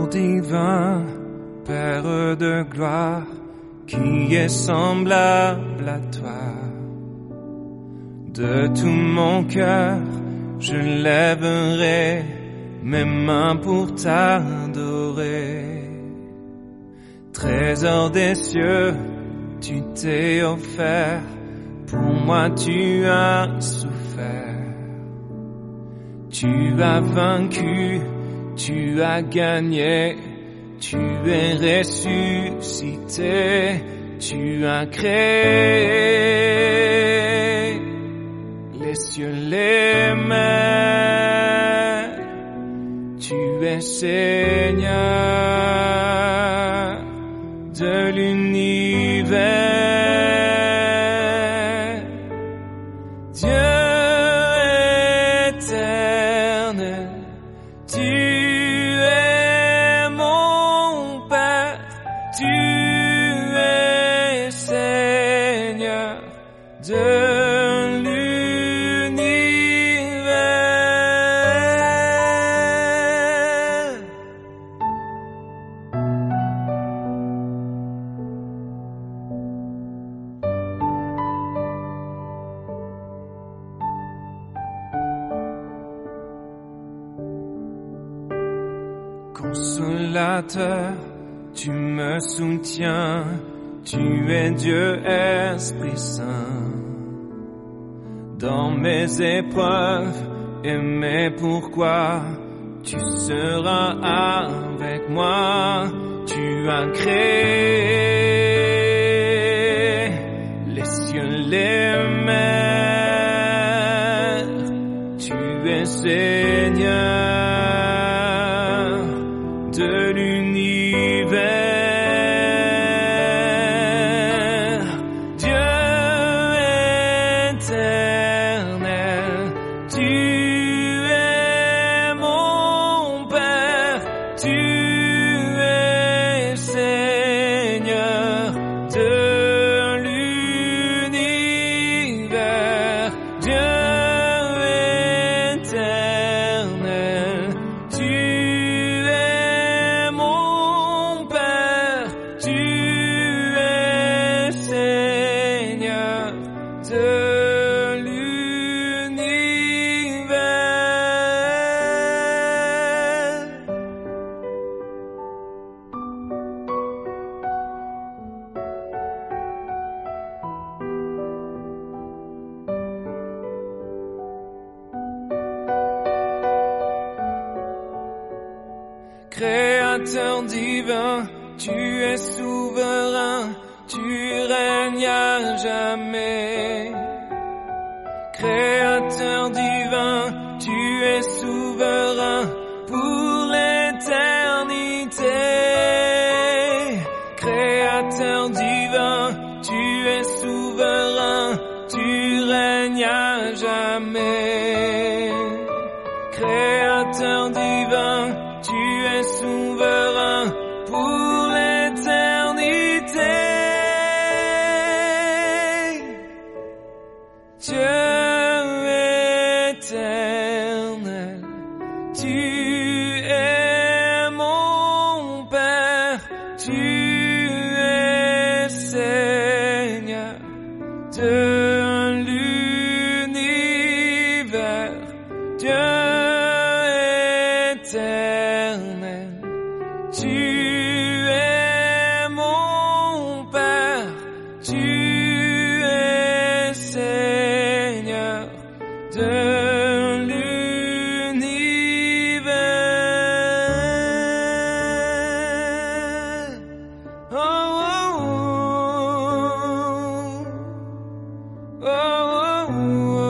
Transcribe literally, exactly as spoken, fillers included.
divin, Père de gloire, qui est semblable à toi. De tout mon cœur, je lèverai mes mains pour t'adorer. Trésor des cieux, tu t'es offert, pour moi tu as souffert. Tu as vaincu, tu as gagné, tu es ressuscité, tu as créé les cieux, les mers, tu es Seigneur de l'univers, Dieu éternel, tu es mon Père, tu es Seigneur de Consolateur, tu me soutiens, tu es Dieu Esprit Saint. Dans mes épreuves et mes pourquoi, tu seras avec moi. Tu as créé les cieux, les mers, tu es Seigneur de l'univers, Dieu éternel, tu es mon Père, tu es Seigneur de l'univers, Dieu éternel, tu Créateur divin, tu es souverain, tu règnes à jamais. Créateur divin, tu es souverain pour l'éternité. Créateur divin, tu es souverain, tu règnes à jamais. Créateur divin, tu es souverain pour l'éternité. Dieu éternel, tu es mon Père, tu es Seigneur de l'univers, Dieu éternel, tu es mon Père, tu es Seigneur de l'univers. Oh, oh, oh, oh, oh, oh.